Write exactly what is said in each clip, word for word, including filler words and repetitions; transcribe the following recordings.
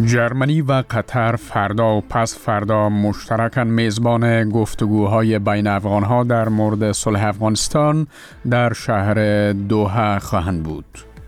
جرمنی و قطر فردا و پس فردا مشترکاً میزبان گفتگوهای بین افغانها در مورد صلح افغانستان در شهر دوحه خواهند بود.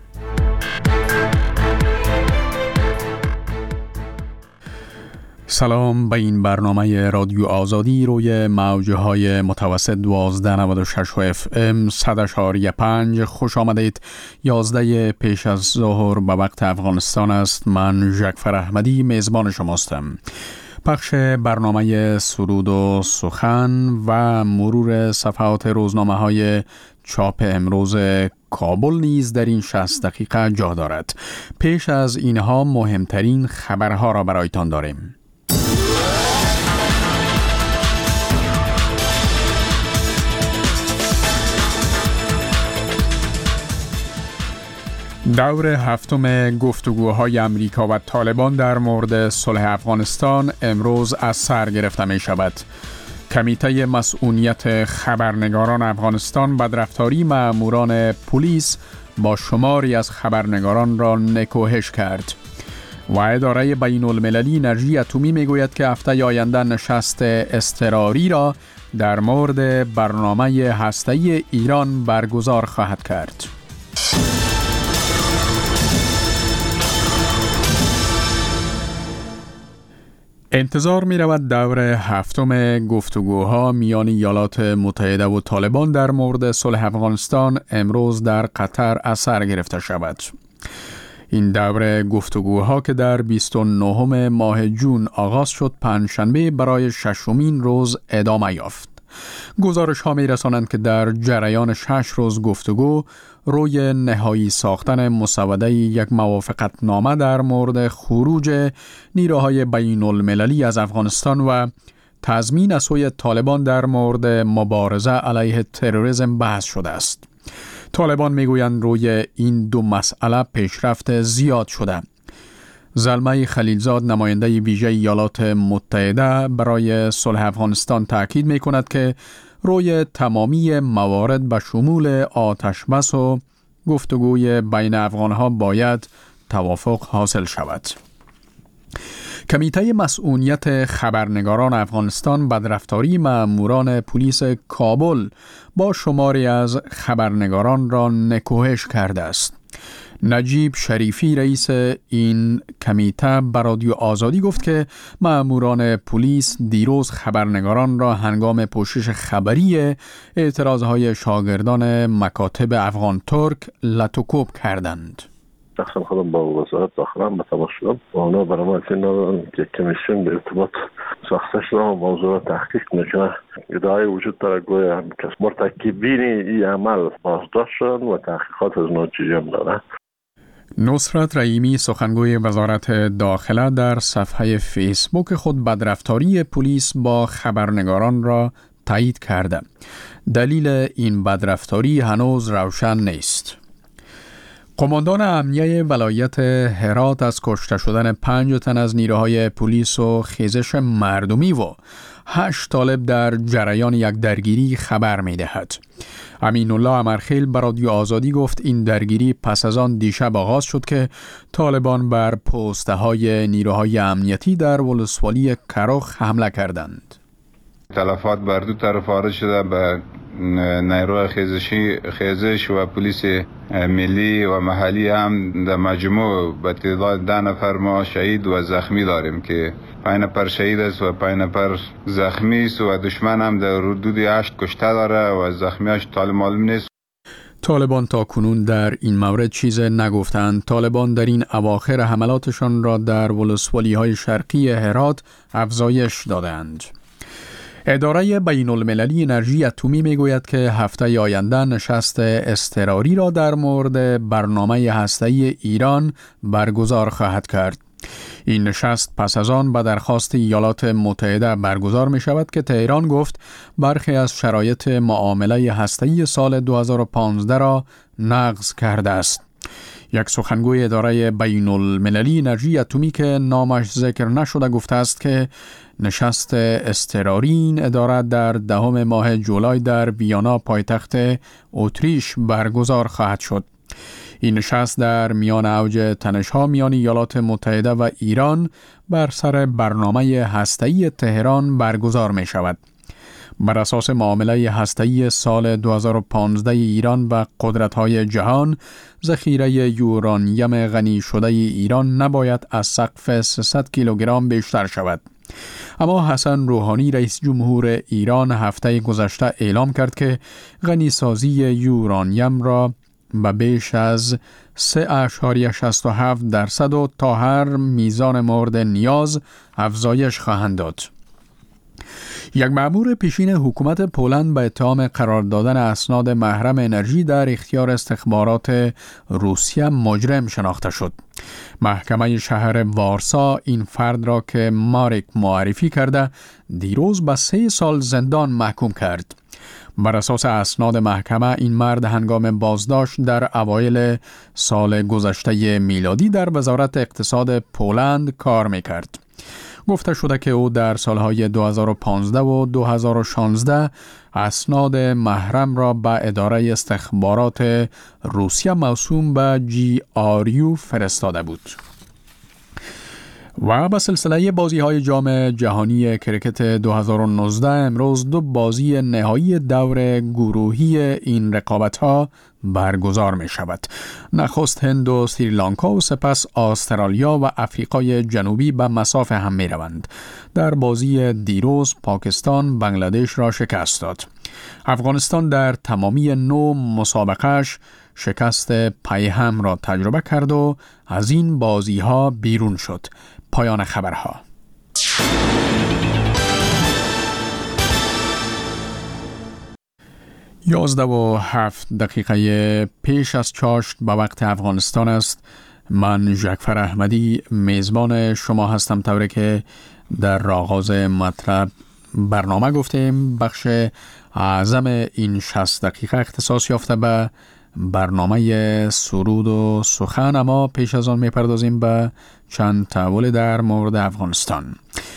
سلام به این برنامه رادیو آزادی روی موجهای متوسط دوازده نود و شش اف ام صد و چهار پنج خوش آمدید. یازده پیش از ظهر به وقت افغانستان است. من جعفر احمدی میزبان شماستم. پخش برنامه سرود و سخن و مرور صفحات روزنامه های چاپ امروز کابل نیز در این شصت دقیقه جا دارد. پیش از اینها مهمترین خبرها را برایتان داریم. دور هفتم گفتگوهای امریکا و طالبان در مورد صلح افغانستان امروز از سر گرفته می شود. کمیته مسئولیت خبرنگاران افغانستان بدرفتاری ماموران پلیس با شماری از خبرنگاران را نکوهش کرد. و اداره بین المللی انرژی اتمی می گوید که هفته آینده نشست اضطراری را در مورد برنامه هسته‌ای ایران برگزار خواهد کرد. انتظار می رود دور هفتم گفتگوها میان ایالات متحده و طالبان در مورد صلح افغانستان امروز در قطر از سر گرفته شود. این دور گفتگوها که در بیست و نهم ماه جون آغاز شد پنجشنبه برای ششمین روز ادامه یافت. گزارش ها می رسانند که در جریان شش روز گفتگو روی نهایی ساختن مسوده یک موافقت نامه در مورد خروج نیروهای بین المللی از افغانستان و تضمین از سوی طالبان در مورد مبارزه علیه تروریسم بحث شده است. طالبان میگویند روی این دو مسئله پیشرفت زیاد شده. زلمه خلیلزاد نماینده ویژه ایالات متحده برای صلح افغانستان تاکید می کند که روی تمامی موارد به شمول آتش بس و گفتگوی بین افغانها باید توافق حاصل شود. کمیته مسئولیت خبرنگاران افغانستان بدرفتاری ماموران پلیس کابل با شماری از خبرنگاران را نکوهش کرده است. نجیب شریفی رئیس این کمیته به رادیو آزادی گفت که ماموران پلیس دیروز خبرنگاران را هنگام پوشش خبری اعتراضهای شاگردان مکاتب افغان ترک لطوکوب کردند. شخصا خودم با وزارت داخله به تماس شدم و اونا برای ما اطلاع دادن که کمیسیون به ارتباط ساخته شده و موضوع را تحقیق میکنه. ادعای وجود داره گویا که مرتکبین این عمل بازداشت شدن و تحقیقات از اونا جریان داره. نصرت رحیمی سخنگوی وزارت داخله در صفحه فیسبوک خود بدرفتاری پلیس با خبرنگاران را تایید کرده. دلیل این بدرفتاری هنوز روشن نیست. قماندان امنیه ولایت هرات از کشته شدن پنج تن از نیروهای پلیس و خیزش مردمی و هشت طالب در جریان یک درگیری خبر می دهد. امین الله امرخیل به رادیو آزادی گفت این درگیری پس از آن دیشب آغاز شد که طالبان بر پسته های نیروهای امنیتی در ولسوالی کرخ حمله کردند. تلفات بر دو طرف وارد شده به نیروی خیزشی خیزش و پلیس ملی و محلی هم در مجموع به تعداد ده نفر ما شهید و زخمی داریم که پنج نفر شهید است و پنج نفر زخمی است و دشمن هم در حدود هشت کشته داره و زخمیاش طالب معلوم نیست. طالبان تا کنون در این مورد چیز نگفتند. طالبان در این اواخر حملاتشان را در ولسوالی های شرقی هرات افزایش دادند. اداره بین المللی انرژی اتمی می گوید که هفته آینده نشست اضطراری را در مورد برنامه هسته‌ای ایران برگزار خواهد کرد. این نشست پس از آن به درخواست ایالات متحده برگزار می شود که تهران گفت برخی از شرایط معامله هسته‌ای سال دو هزار و پانزده را نقض کرده است. یک سخنگوی اداره بین المللی انرژی اتمی که نامش ذکر نشده گفته است که نشست اضطراری این اداره در دهم ماه جولای در ویانا پایتخت اتریش برگزار خواهد شد. این نشست در میان اوج تنش‌ها میان ایالات متحده و ایران بر سر برنامه هسته‌ای تهران برگزار می شود. بر اساس معامله هسته‌ای سال دو هزار و پانزده ایران و قدرت‌های جهان، ذخیره یورانیم غنی شده ایران نباید از سقف سیصد کیلوگرم بیشتر شود. اما حسن روحانی رئیس جمهور ایران هفته گذشته اعلام کرد که غنیسازی یورانیم را به بیش از سه اشاریه شصت و هفت درصد و تا هر میزان مورد نیاز افزایش خواهند داد. یک مأمور پیشین حکومت پولند به اتهام قرار دادن اسناد محرم انرژی در اختیار استخبارات روسیه مجرم شناخته شد. محکمه شهر وارسا این فرد را که مارک معرفی کرده دیروز به سه سال زندان محکوم کرد. بر اساس اسناد محکمه این مرد هنگام بازداشت در اوایل سال گذشته میلادی در وزارت اقتصاد پولند کار میکرد. گفته شده که او در سالهای دو هزار و پانزده و دو هزار و شانزده اسناد محرم را به اداره استخبارات روسیه موسوم به جی آر یو فرستاده بود. و به سلسله بازی‌های جام جهانی کرکت دو هزار و نوزده امروز دو بازی نهایی دور گروهی این رقابت‌ها برگزار می شود. نخست هند و سریلانکا و سپس استرالیا و آفریقای جنوبی به مسافه هم می روند. در بازی دیروز پاکستان بنگلادش را شکست داد. افغانستان در تمامی نو مسابقهش شکست پیهم را تجربه کرد و از این بازی ها بیرون شد. پایان خبرها. یازده و هفت دقیقه پیش از چاشت به وقت افغانستان است. من جعفر احمدی میزبان شما هستم. طوری که در آغاز مطلب برنامه گفتیم بخش اعظم این شصت دقیقه اختصاص یافته به برنامه سرود و سخن، اما پیش از آن میپردازیم به چند تحول در مورد افغانستان.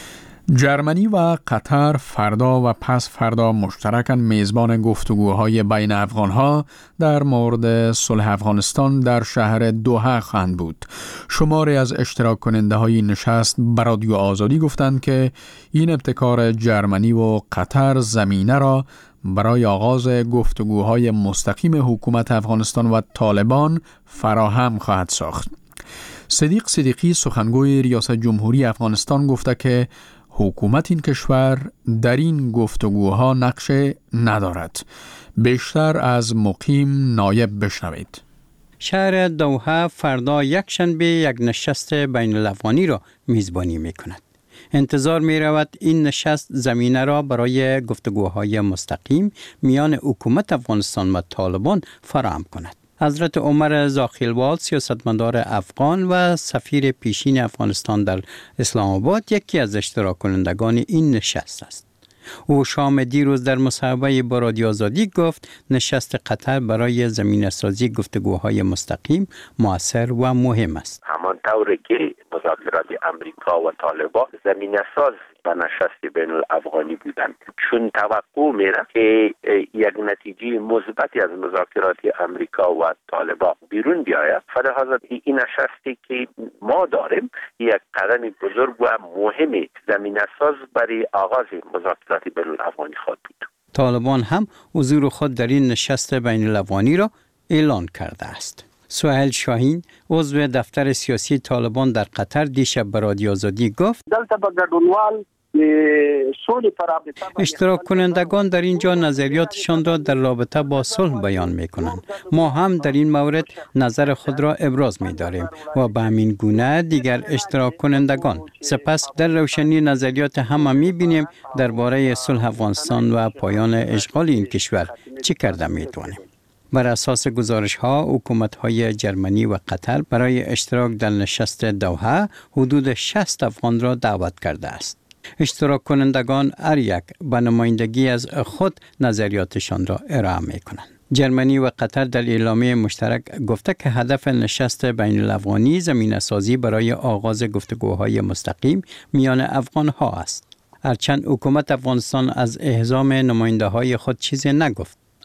جرمنی و قطر فردا و پس فردا مشترکاً میزبان گفتگوهای بین افغانها در مورد صلح افغانستان در شهر دوحه خواهند بود. شماری از اشتراک کننده های نشست به رادیو آزادی گفتند که این ابتکار جرمنی و قطر زمینه را برای آغاز گفتگوهای مستقیم حکومت افغانستان و طالبان فراهم خواهد ساخت. صدیق صدیقی سخنگوی ریاست جمهوری افغانستان گفته که حکومت این کشور در این گفتگوها نقش ندارد. بیشتر از مقیم نایب بشنوید. شهر دوحه فردا یک شنبه یک نشست بین الافغانی را میزبانی می کند. انتظار می رود این نشست زمینه را برای گفتگوهای مستقیم میان حکومت افغانستان و طالبان فراهم کند. حضرت عمر زاخیلوال سیاستمدار افغان و سفیر پیشین افغانستان در اسلام آباد یکی از اشتراک کنندگان این نشست است. او شام دیروز در مصاحبه با رادیو آزادی گفت نشست قطر برای زمینه سازی گفتگوهای مستقیم مؤثر و مهم است. همان طوری که مذاکرات امریکا و طالبان زمینه ساز به نشست بین الافغانی بودند، چون توقع میره که یک نتیجه مثبتی از مذاکرات امریکا و طالبان بیرون بیاید. فلذا این نشستی که ما داریم یک قدم بزرگ و مهم زمینه ساز برای آغاز مذاکرات بین الافغانی خواهد بود. طالبان هم حضور خود در این نشست بین الافغانی را اعلان کرده است. سهیل شاهین عضو دفتر سیاسی طالبان در قطر دیشب به رادیو آزادی گفت اشتراک کنندگان در اینجا نظریاتشان را در رابطه با صلح بیان می کنند. ما هم در این مورد نظر خود را ابراز می داریم و به همین گونه دیگر اشتراک کنندگان. سپس در روشنی نظریات همه می بینیم درباره صلح افغانستان و پایان اشغال این کشور چی کرده می توانیم. بر اساس گزارش ها حکومت های جرمنی و قطر برای اشتراک در نشست دوحه حدود شصت افغان را دعوت کرده است. اشتراک کنندگان هر یک به نمایندگی از خود نظریاتشان را ارائه می کنند. جرمنی و قطر در اعلامیه مشترک گفته که هدف نشست بین الافغانی زمینه سازی برای آغاز گفتگوهای مستقیم میان افغان ها است. هرچند حکومت افغانستان از اعزام نماینده های خود چیزی نگفت،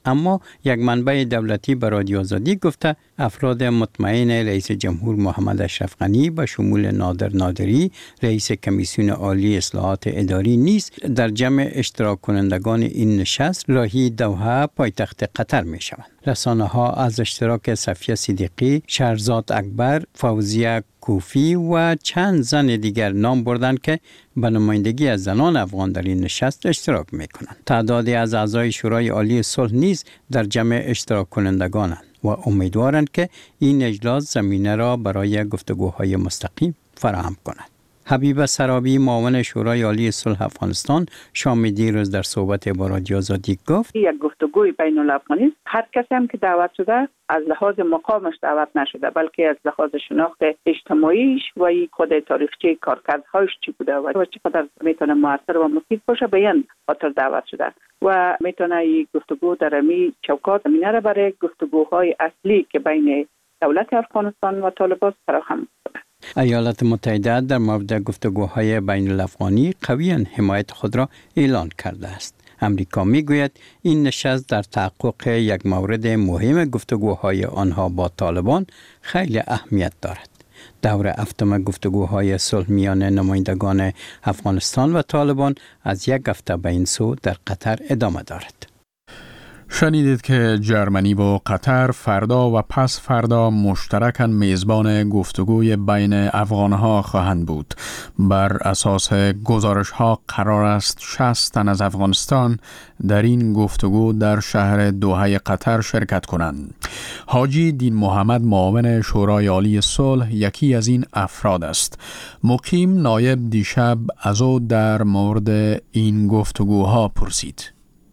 اما یک منبع دولتی به رادیو آزادی گفته افراد مطمئن رئیس جمهور محمد اشرف غنی به شمول نادر نادری رئیس کمیسیون عالی اصلاحات اداری نیز در جمع اشتراک کنندگان این نشست راهی دوحه پایتخت قطر می شوند. رسانه ها از اشتراک صفیه صدیقی، شهرزاد اکبر، فوزیه کوفی و چند زن دیگر نام بردند که به نمایندگی از زنان افغان در این نشست اشتراک می کنند. تعدادی از اعضای شورای عالی صلح نیز در جمع اشتراک کنندگانند و امیدوارند که این اجلاس زمینه را برای گفتگوهای مستقیم فراهم کند. حبیب سرابی معاون شورای عالی صلح افغانستان شام دیروز در صحبت با رادیو آزادی گفت یک گفتگوی بین الافغانی است. هر کسی هم که دعوت شده از لحاظ مقامش دعوت نشده بلکه از لحاظ شناخت اجتماعیش و خود تاریخچه کارکردهایش چی بوده و چقدر میتونه موثر و مفید باشه بیان خاطر دعوت شده و میتونه این گفتگو در امی چوکات زمینه را برای گفتگوهای اصلی که بین دولت افغانستان و طالبان فراهم کنه. ایالات متحده در مورد گفتگوهای بین الافغانی قویاً حمایت خود را اعلان کرده است. امریکا میگوید این نشست در تحقق یک مورد مهم گفتگوهای آنها با طالبان خیلی اهمیت دارد. دور هفتم گفتگوهای صلح میان نمایندگان افغانستان و طالبان از یک هفته به این سو در قطر ادامه دارد. شنیدید که جرمنی و قطر فردا و پس فردا مشترکاً میزبان گفتگوی بین افغانها خواهند بود. بر اساس گزارش‌ها قرار است شصت تن از افغانستان در این گفتگو در شهر دوحه قطر شرکت کنند. حاجی دین محمد معاون شورای عالی صلح یکی از این افراد است. مقیم نایب دیشب از او در مورد این گفتگوها پرسید.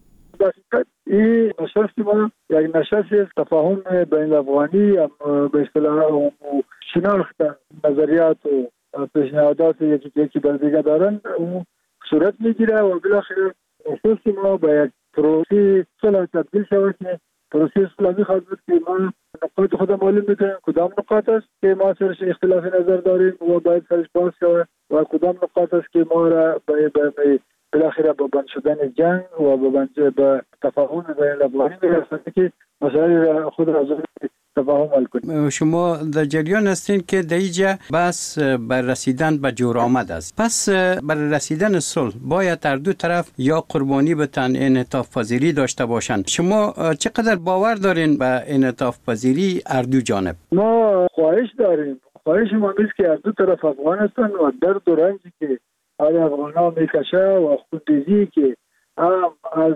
این نشست ما یک نشست تفاهم بین افغانی به اصطلاح شناخت نظریات و پیشنهادات یکی یکی بر دیگه دارن صورت میگیره و بالاخره نشست ما به یک پروسه صلح تبدیل شود که پروسه صلح میخواد بود که ما نقاط خود معلوم میکنیم کدام نقاط است که ما سرش اختلاف نظر داریم و باید سرش باز شود و کدام نقاط است که ما را به بالاخره با بند شدن جنگ و با بند به تفاهم بین الافغانی میرسند که مسائل خود را تفاهم حل کنیم. شما در جریان هستین که در اینجا بس بر رسیدن به جور آمد است. پس بر رسیدن صلح باید هر دو طرف یا قربانی به تن انعطاف پذیری داشته باشند. شما چقدر باور دارین به انعطاف پذیری هر دو جانب؟ ما خواهش داریم. خواهش ما نیست که هر دو طرف افغان هستند و درد و رنجی که از افغان ها میکشه و خودریزی که هم از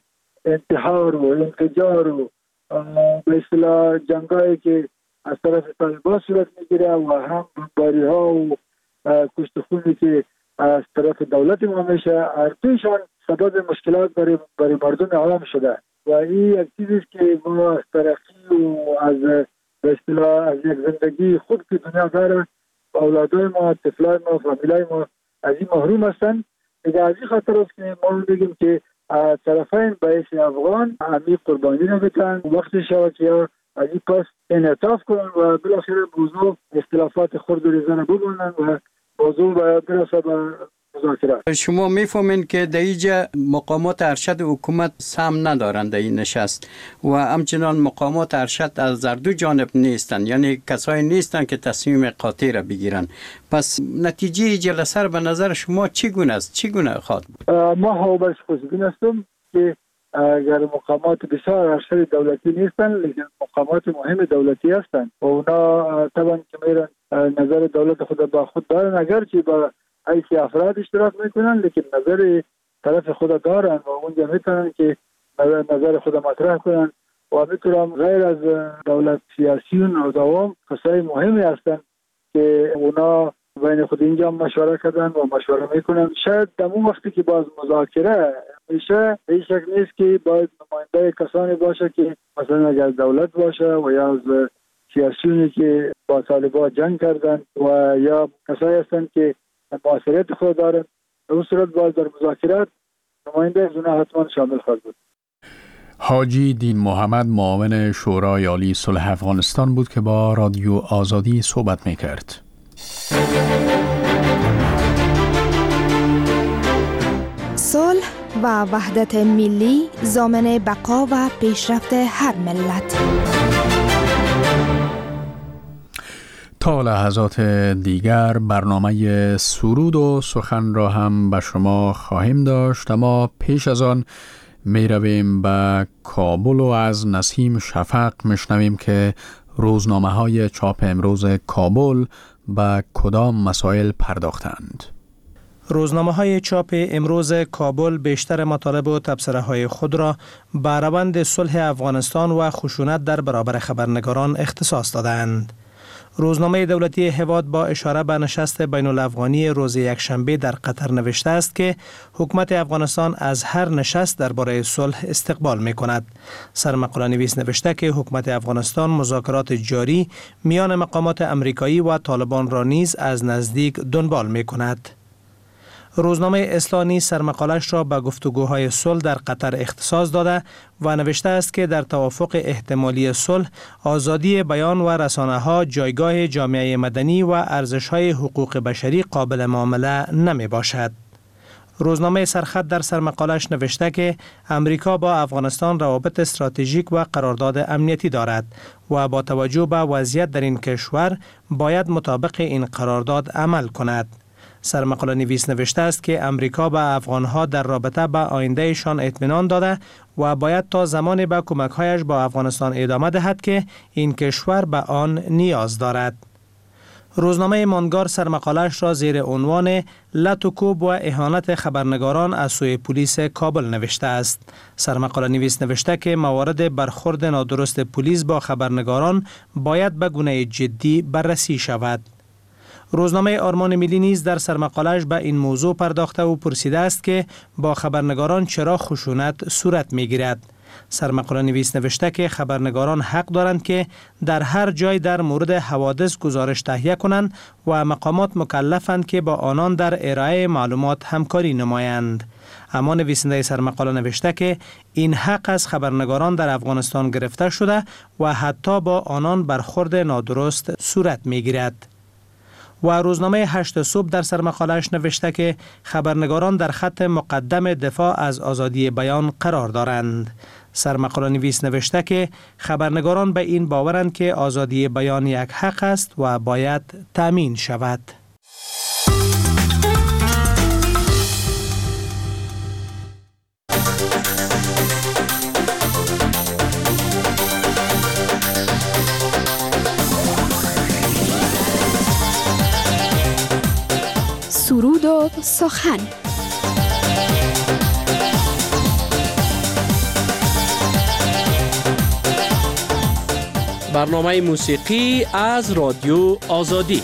انتحار و انفجار و به اصطلاح جنگایی که از طرف طالبان صورت میگیره و هم بمباری ها و کشت خونی که از طرف دولت ما میشه هر دویشان سبب مشکلات برای برای مردم عام شده و این یک چیزی است که ما از ترقی و از به اصطلاح از یک زندگی خود که دنیا داره اولادای ما، طفلای ما، فامیلای ما از این محروم هستند. دیگه از این خاطر است که ما میگیم که طرفین باعث افغان همی قربانی رو بکنن وقتی شود که از این پس انعطاف کنن و بالاخره موضوع اختلافات خرد و ریزه رو ببینن و موضوع برسه به مذاکرات. شما میفهمین که در اینجا مقامات ارشد حکومت سهم ندارند در این نشست و همچنان مقامات ارشد از هر دو جانب نیستند، یعنی کسایی نیستند که تصمیم قاطع را بگیرن. پس نتیجه جلسه به نظر شما چگونه است؟ چگونه خواهد بود؟ ما حوابش خوشبین هستم که اگر مقامات بسیار ارشد دولتی نیستند لیکن مقامات مهم دولتی هستند و اونا طبعا که میرن نظر دولت خود با خود دارن اگرچه با ایسی افراد اشتراک میکنن لیکن نظر طرف خود دارن و اونجا میتونن که نظر خود مطرح کنن و میتونن غیر از دولت سیاسیون و دوام کسای مهمی هستن که اونا بین خود اینجا مشوره کردن و مشوره میکنن. شاید در اون وقتی که باز مذاکره میشه هیچ شک نیست که باید نماینده کسانی باشه که مثلا اگر دولت باشه و یا از سیاسیونی که با طالبان جنگ کردن و یا کسایی هستن که مؤثریت خود دارن. در اون صورت باید در مذاکرات نماینده از اونها حتما شامل خواهد بود. حاجی دین محمد معاون شورای عالی صلح افغانستان بود که با رادیو آزادی صحبت میکرد. صلح و وحدت ملی ضامن بقا و پیشرفت هر ملت. تا لحظات دیگر برنامه سرود و سخن را هم به شما خواهیم داشت، اما پیش از آن می رویم به کابل و از نسیم شفق میشنویم که روزنامه های چاپ امروز کابل به کدام مسائل پرداختند. روزنامه های چاپ امروز کابل بیشتر مطالب و تبصره های خود را به روند صلح افغانستان و خشونت در برابر خبرنگاران اختصاص دادند. روزنامه دولتی هواد با اشاره به نشست بین الافغانی روز یکشنبه در قطر نوشته است که حکومت افغانستان از هر نشست درباره صلح استقبال می کند. سرمقاله نویس نوشته که حکومت افغانستان مذاکرات جاری میان مقامات امریکایی و طالبان را نیز از نزدیک دنبال می کند. روزنامه اصلاح سرمقالش را به گفتگوهای صلح در قطر اختصاص داده و نوشته است که در توافق احتمالی صلح آزادی بیان و رسانه ها جایگاه جامعه مدنی و ارزش های حقوق بشری قابل معامله نمی باشد. روزنامه سرخط در سرمقالش نوشته که امریکا با افغانستان روابط استراتژیک و قرارداد امنیتی دارد و با توجه به وضعیت در این کشور باید مطابق این قرارداد عمل کند. سرمقاله نویس نوشته است که امریکا به افغانها در رابطه به آیندهشان اطمینان داده و باید تا زمانی به کمک‌هایش با افغانستان ادامه دهد که این کشور به آن نیاز دارد. روزنامه مانگار سرمقاله‌اش را زیر عنوان لط و کوب و اهانت خبرنگاران از سوی پلیس کابل نوشته است. سرمقاله نویس نوشته که موارد برخورد نادرست پلیس با خبرنگاران باید به گونه جدی بررسی شود. روزنامه آرمان ملی نیز در سرمقاله‌اش به این موضوع پرداخته و پرسیده است که با خبرنگاران چرا خشونت صورت می‌گیرد. سرمقاله نویس نوشته که خبرنگاران حق دارند که در هر جای در مورد حوادث گزارش تهیه کنند و مقامات مکلفند که با آنان در ارائه معلومات همکاری نمایند. اما نویسنده سرمقاله نوشته که این حق از خبرنگاران در افغانستان گرفته شده و حتی با آنان برخورد نادرست صورت می‌گیرد. و روزنامه هشت صبح در سرمقاله‌اش نوشته که خبرنگاران در خط مقدم دفاع از آزادی بیان قرار دارند. سرمقاله نویس نوشته که خبرنگاران به این باورند که آزادی بیان یک حق است و باید تأمین شود. سرود و سخن. برنامه موسیقی از رادیو آزادی.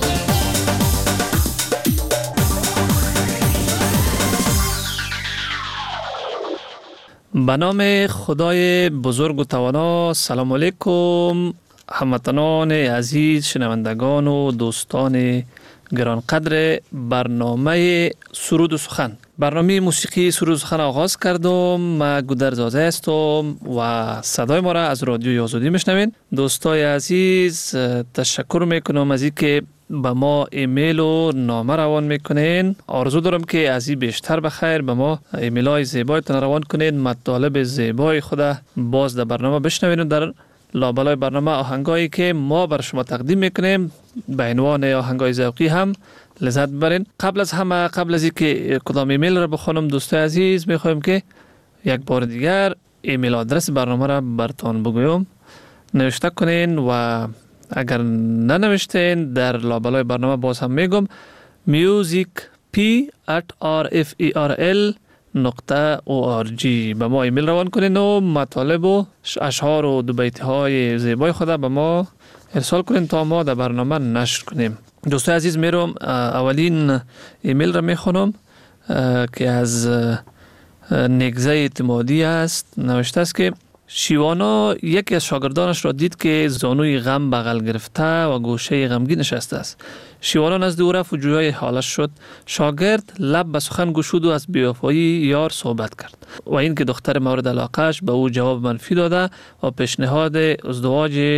به نام خدای بزرگ و توانا. سلام علیکم هموطنان عزیز، شنوندگان و دوستان گرانقدر برنامه سرود و سخن. برنامه موسیقی سرود و سخن آغاز کردم. من گودرز آزه هستم و صدای ما را از رادیوی آزادی میشنوین. دوستای عزیز، تشکر میکنم از اینکه به ما ایمیل و نامه روان میکنین. آرزو دارم که از این بیشتر بخیر به ما ایمیل های زیبایتان روان کنین، مطالب زیبای خود باز در برنامه بشنوین و در لابلای برنامه آهنگایی که ما بر شما تقدیم میکنیم به عنوان آهنگای ذوقی هم لذت ببرین. قبل از همه، قبل از اینکه کدام ایمیل را بخونم، دوستای عزیز میخوایم که یک بار دیگر ایمیل آدرس برنامه را براتون بگویم. نوشته کنین و اگر ننوشتین در لابلای برنامه باز هم میگم musicp at rferl نقطه او آر جی به ما ایمیل روان کنین و مطالب و اشعار و دو بیت های زیبای خود به ما ارسال کنین تا ما در برنامه نشر کنیم. دوستای عزیز، میرم اولین ایمیل را میخونم که از نگزه اعتمادی است. نوشته است که شیوانا یکی از شاگردانش را دید که زانوی غم بغل گرفته و گوشه غمگین نشسته است. شیوانا نزد او رفت و جویای حالش شد. شاگرد لب به سخن گشود و از بی‌وفایی یار صحبت کرد و این که دختر مورد علاقهش به او جواب منفی داده و پیشنهاد ازدواج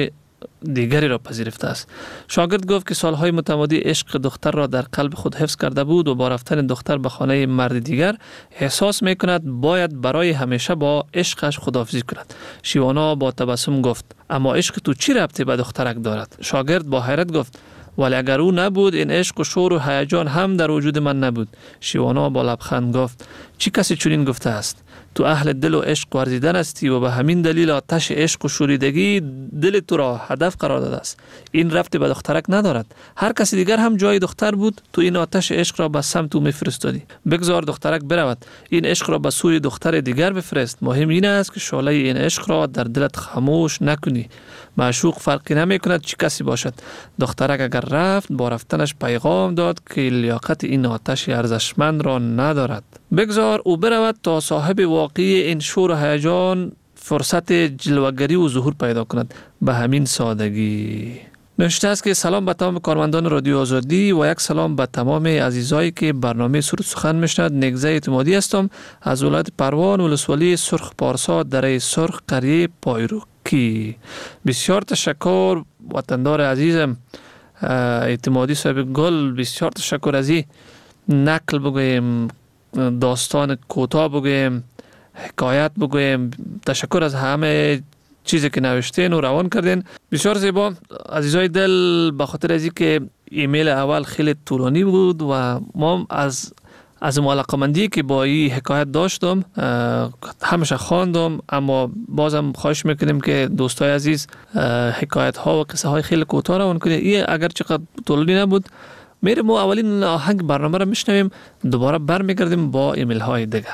دیگری را پذیرفته است. شاگرد گفت که سالهای متمادی عشق دختر را در قلب خود حفظ کرده بود و با رفتن دختر به خانه مرد دیگر احساس می کند باید برای همیشه با عشقش خداحافظی کند. شیوانا با تبسم گفت اما عشق تو چی ربطی به دخترک دارد؟ شاگرد با حیرت گفت ولی اگر او نبود این عشق و شور و هیجان هم در وجود من نبود. شیوانا با لبخند گفت چی کسی چنین گفته است؟ تو اهل دل و عشق ورزیدن هستی و به همین دلیل آتش عشق و شوریدگی دل تو را هدف قرار داده است. این ربطی به دخترک ندارد. هر کسی دیگر هم جای دختر بود تو این آتش عشق را به سمت او میفرستادی. بگذار دخترک برود، این عشق را به سوی دختر دیگر بفرست. مهم این است که شعله این عشق را در دلت خاموش نکنی. معشوق فرقی نمی کند چی کسی باشد. دخترک اگر رفت با رفتنش پیغام داد که لیاقت این آتش ارزشمند را ندارد. بگذار او برود تا صاحب واقعی این شور و هیجان فرصت جلوگری و ظهور پیدا کند. به همین سادگی. نوشته است که سلام به تمام کارمندان رادیو آزادی و یک سلام به تمام عزیزایی که برنامه سرود سخن میشنوند. نگزه اعتمادی هستم از ولایت پروان ولسوالی سرخ پارسا دره سرخ قریه پایروکی. بسیار تشکر وطندار عزیزم اعتمادی صاحب گل. بسیار تشکر از این نقل بگویم، داستان کوتاه بگویم، حکایت بگویم. تشکر از همه چیزی که نوشتین و روان کردین. بسیار زیبا عزیزای دل. به خاطر از اینکه ایمیل اول خیلی طولانی بود و ما از از علاقه‌مندی که با این حکایت داشتم همیشه خواندم، اما بازم خواهش میکنیم که دوستای عزیز حکایت ها و قصه های خیلی کوتاه روان کنید. این اگر چقدر طولانی نبود میریم و اولین آهنگ برنامه را میشنویم، دوباره برمیگردیم با ایمیل های دیگه.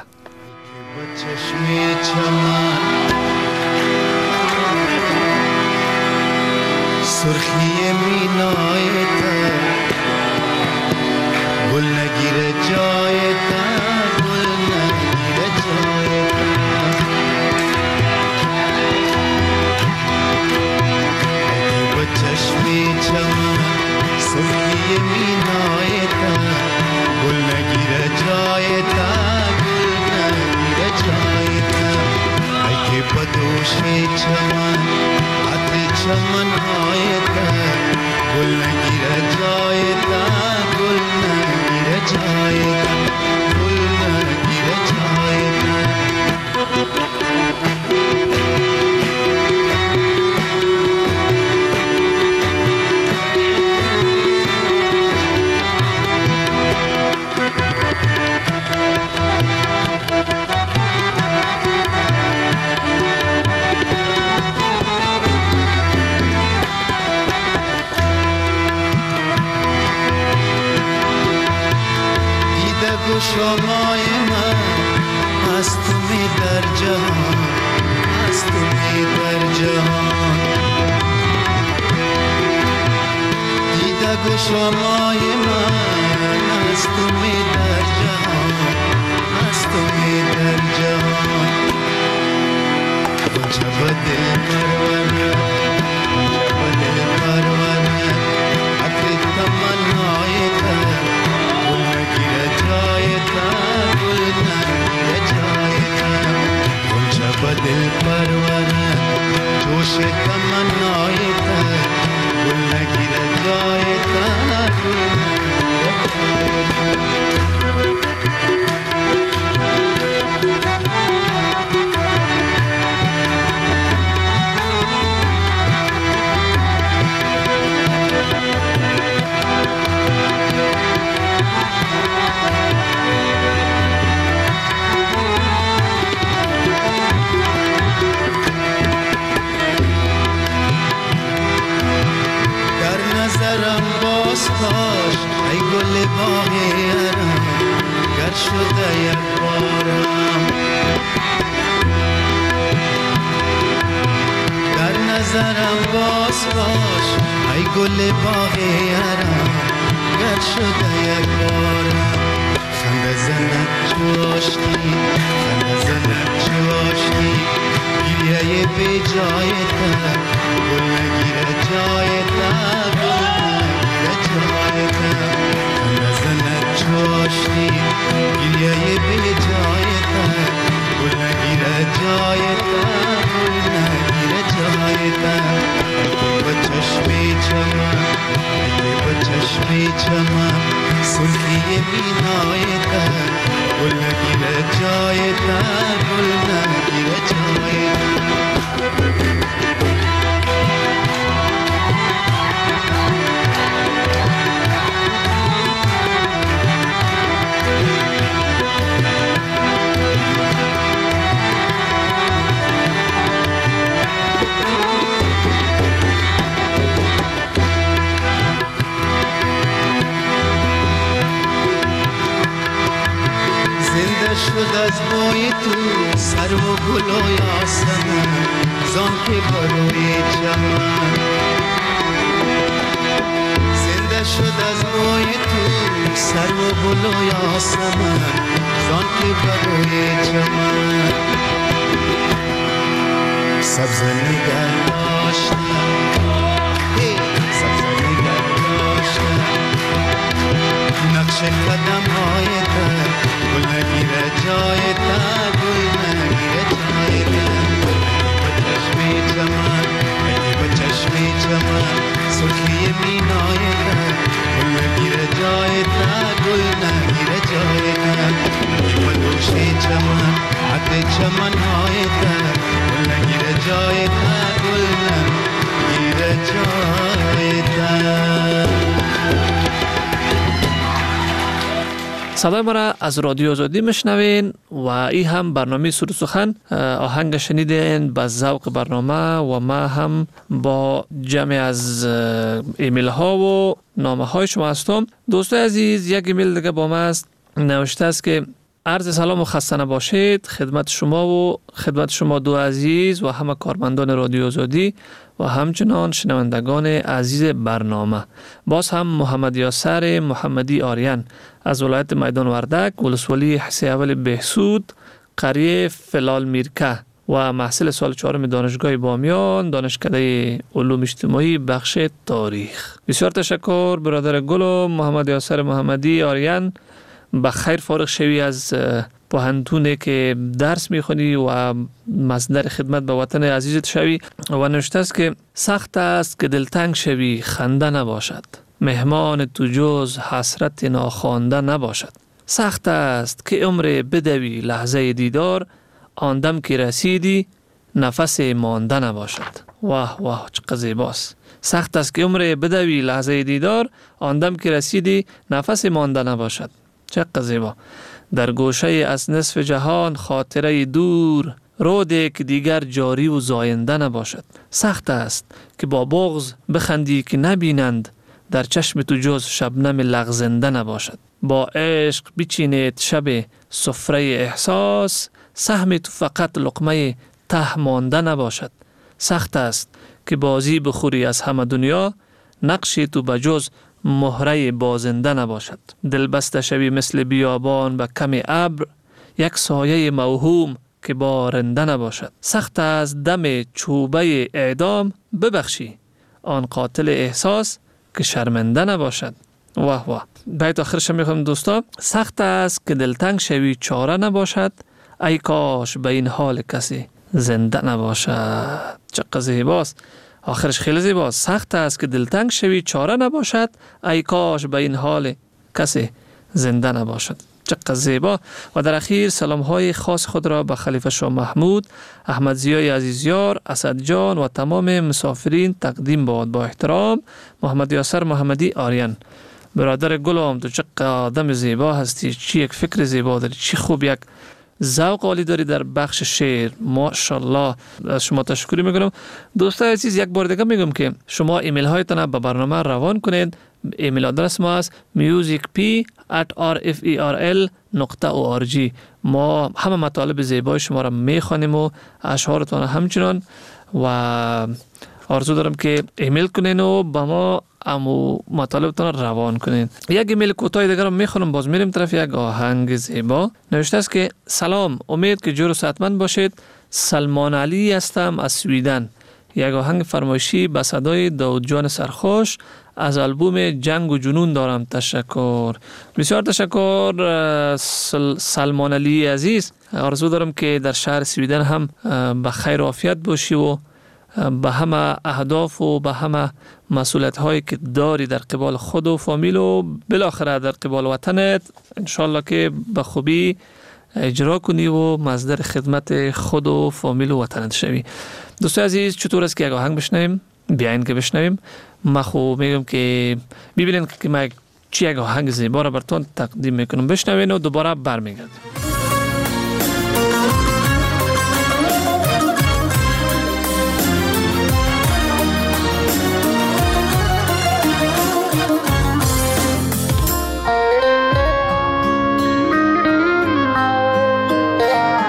سرخی مینای تا گل نگیره جای تا گل نگیره جای تا با چشمی چمن سرخی مینای تا گل نگیره جای تا گل نگیره جای تا اگه با دوشی چمن عطر چمن های تا گل نگیره جای تا گل نگیره جای تا گل نگیره جای تا شمای من از تو می در جهان، از تو می در جهان دیده گو شمای من از تو می در جهان، از تو می در جهان کنچه با دل پرونه، کنچه با دل پرونه عطر تمنای تا گل نگیره جای تا گل نگیره جای تا کنچه با دل پرونه جوش تمنای تا گل نگیره جای تا گل نگیره جای تا باش ای گل باغ ارم گر شده یک بارم در نظرم باز باش ای گل باغ ارم گر شده یک بارم خنده زند چوشتی خنده زند چوشتی گریه بی جای تا گل نگیره جای تا نزند چوشتی گریه به جای تا گل نگیره جای تا گل نگیره جای تا موی تو سر و گل و یاسمن زان که بروی چمن زنده شد از موی تو سر و گل و یاسمن زان که بروی چمن سبز نگر داشتم سبز نگر داشتم نقش قدم های تر گل نگیره جای تر گل نگیره جای تر با چشمی چمن اگه با چشمی چمن سرخی مینای تر گل نگیره جای تر گل نگیره جای تر اگه با دوشی چمن حد چمن های تر گل نگیره جای تر گل نگیره جای تر. صدای ما را از رادیو آزادی میشنوین و این هم برنامه سر و سخن. آهنگ شنیدین به ذوق برنامه و ما هم با جمع از ایمیل ها و نامه های شما هستم. دوستای عزیز، یک ایمیل دیگه با ما است، نوشته است که عرض سلام و خسته نباشید خدمت شما و خدمت شما دو عزیز و همه کارمندان رادیو آزادی و همچنان شنوندگان عزیز برنامه. باز هم محمد یاسر محمدی آریان از ولایت میدان وردک، ولسوالی حسی اول بهسود، قریه فلال میرکه و محصل سال چهارم دانشگاه بامیان، دانشکده علوم اجتماعی بخش تاریخ. بسیار تشکر برادر گل و محمد یاسر محمدی آریان. به خیر فارغ شوی از پوهنتونه که درس میخونی و مصدر خدمت به وطن عزیزت شوی. و نوشته است که سخت است که دلتنگ شوی خنده نباشد، مهمان تو جز حسرت ناخوانده نباشد. سخت است که عمر بدوی لحظه دیدار، آندم که رسیدی نفس مانده نباشد. واه واه چقدر زیباست. سخت است که عمر بدوی لحظه دیدار، آندم که رسیدی نفس مانده نباشد. چقدر زیبا. در گوشه از نصف جهان خاطره دور، روده که دیگر جاری و زاینده نباشد. سخت است که با بغض بخندی که نبینند، در چشم تو جز شبنم لغزنده نباشد. با عشق بچینید شب سفره احساس، سهم تو فقط لقمه ته مانده نباشد. سخت است که بازی بخوری از همه دنیا، نقشی تو بجز مهره بازنده نباشد. دل بسته شوی مثل بیابان به کم ابر، یک سایه موهوم که بارنده نباشد. سخت از دم چوبه اعدام ببخشی، آن قاتل احساس که شرمنده نباشد. واه واه. بیت آخرش میخوام دوستا. سخت است که دلتنگ شوی چاره نباشد، ای کاش به این حال کسی زنده نباشد. چقدر زیباست. آخرش خیلی زیباست. سخت است که دلتنگ شوی چاره نباشد، ای کاش به این حال کسی زنده نباشد. چقدر زیبا. و در اخیر سلام های خاص خود را به خلیفه شاه محمود، احمد ضیای عزیزیار، اسد جان و تمام مسافرین تقدیم باد. با احترام محمد یاسر محمدی آریان. برادر گلم، تو چقدر آدم زیبا هستی، چی یک فکر زیبا داری، چی خوب یک ذوق عالی داری در بخش شعر. ماشاءالله. از شما تشکر میکنم. دوستان عزیز، یک بار دیگه میگم که شما ایمیل هایتان به برنامه روان کنید. ایمیل آدرس ما است musicp at rferl نقطه org. ما همه مطالب زیبای شما را میخوانیم و اشعارتان همچنان، و آرزو دارم که ایمیل کنین و با ما امو مطالبتان روان کنین. یک ایمیل کوتاه دیگر رو میخونم، باز میریم طرف یک آهنگ زیبا. نوشته است که سلام، امید که جور و صحتمند باشید. سلمان علی هستم از سویدن. یک آهنگ فرمایشی به صدای داود جان سرخوش از آلبوم جنگ و جنون دارم. تشکر، بسیار تشکر سل... سلمان علی عزیز. آرزو دارم که در شهر سویدن هم به خیر و عافیت باشی و به همه اهداف و به همه مسئولیت هایی که داری در قبال خود و فامیل و بالاخره در قبال وطنت انشالله که به خوبی اجرا کنی و مصدر خدمت خود و فامیل و وطنت شوی. دوستان عزیز، چطور است که یک آهنگ بشنویم؟ بیاین که بشنویم. من خوب میگم که ببینین که من چی یک آهنگ زیبا را براتون تقدیم میکنم. بشنوین و دوباره برمیگردم. Yeah.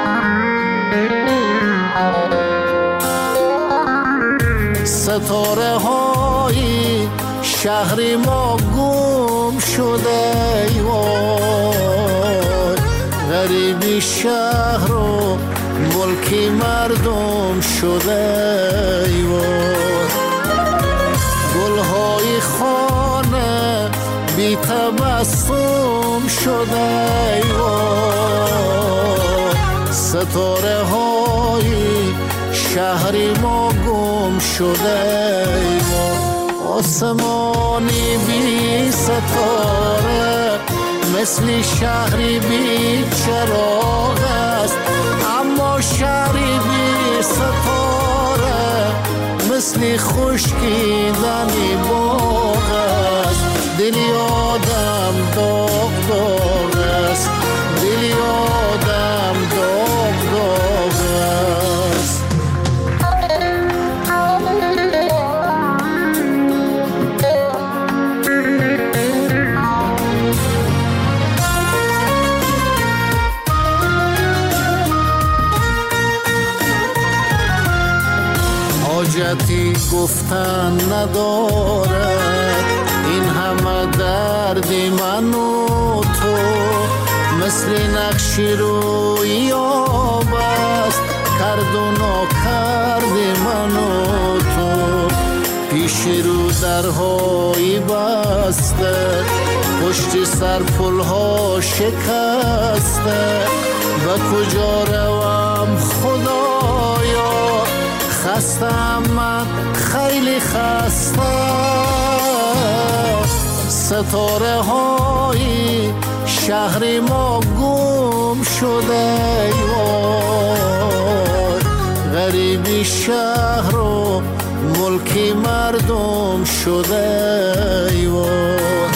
ستاره های شهر ما گم شده ای وای، غریبی شهر و ملکی مردم شده ای وای، گلهای خانه بی تبسم شده ای وای، ستاره های شهری ما گم شده ای وای، آسمانی بی ستاره مثل شهری بی چراغ است، اما شهری بی ستاره مثل خشکیدنی باغ است، دلی آدم داغ داغ است، دلی آدم داغ داغ است. حاجتی گفتن ندارد این همه دردی من و تو، مثل نقشی روی آب است کرد و ناکرد من و تو، پیش رو درهایی بسته پشت سر پلها شکسته، و کجا روم خدایا خستم من خیلی خسته، ستاره های شهر ما گم شده ای وای، غریبی شهر و ملکی مردم شده ای وای،